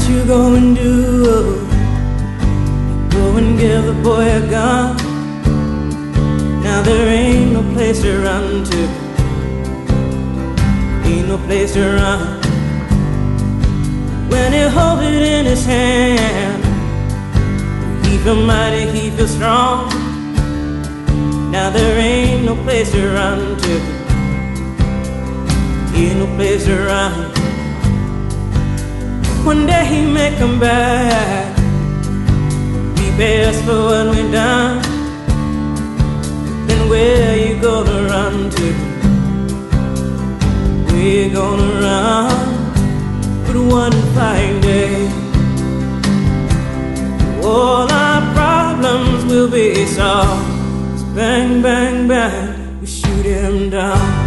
you gonna do? Go and give the boy a gun. Now there ain't no place to run to. Ain't no place to run. When he holds it in his hand, he feel mighty, he feel strong. Now there ain't no place to run to. Ain't no place to run. One day he may come back, he pay us for what we done. Then where you gonna run to? Where you gonna run? But one fine day, all our problems will be solved. Bang, bang, bang, we shoot him down.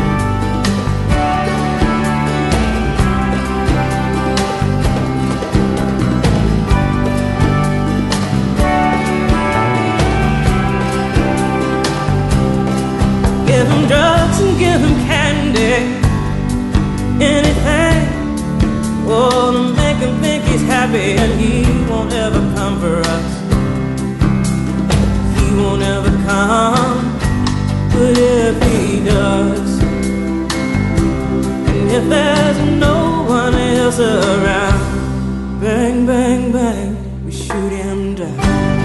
Give him drugs and give him candy, anything, oh, to make him think he's happy. And he won't ever come for us. He won't ever come. But if he does, and if there's no one else around, bang, bang, bang, we shoot him down.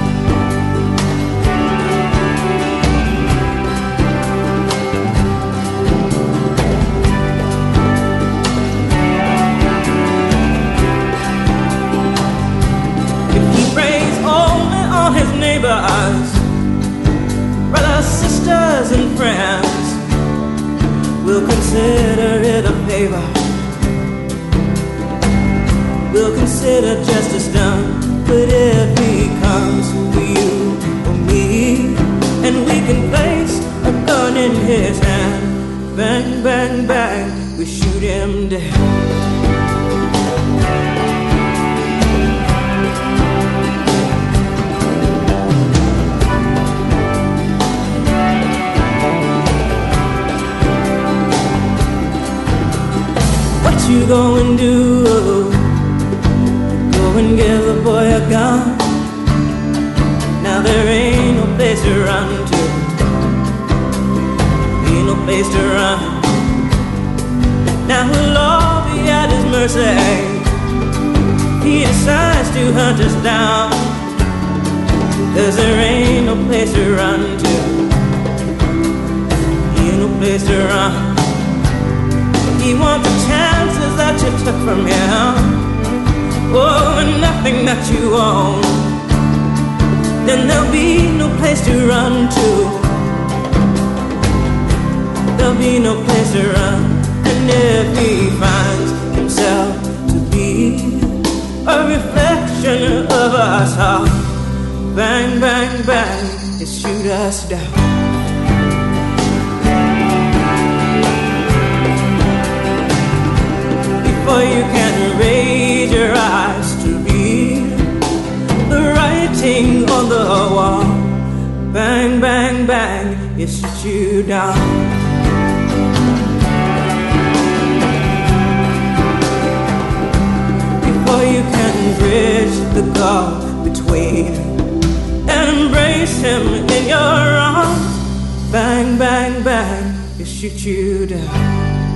His neighbors, brothers, sisters, and friends will consider it a favor. We'll consider justice done. But if he comes for you or me, and we can place a gun in his hand, bang, bang, bang, we shoot him dead. What you gonna do? Go and give the boy a gun. Now there ain't no place to run to. Ain't no place to run. Now we'll all be at his mercy. He decides to hunt us down. 'Cause there ain't no place to run to. Ain't no place to run. He wants the chances that you took from him. Oh, and nothing that you own. Then there'll be no place to run to. There'll be no place to run. And if he finds himself to be a reflection of us all, bang, bang, bang, he shoot us down. Before you can raise your eyes to read the writing on the wall, bang, bang, bang, it shoots you down. Before you can bridge the gulf between and embrace him in your arms, bang, bang, bang, it shoots you down.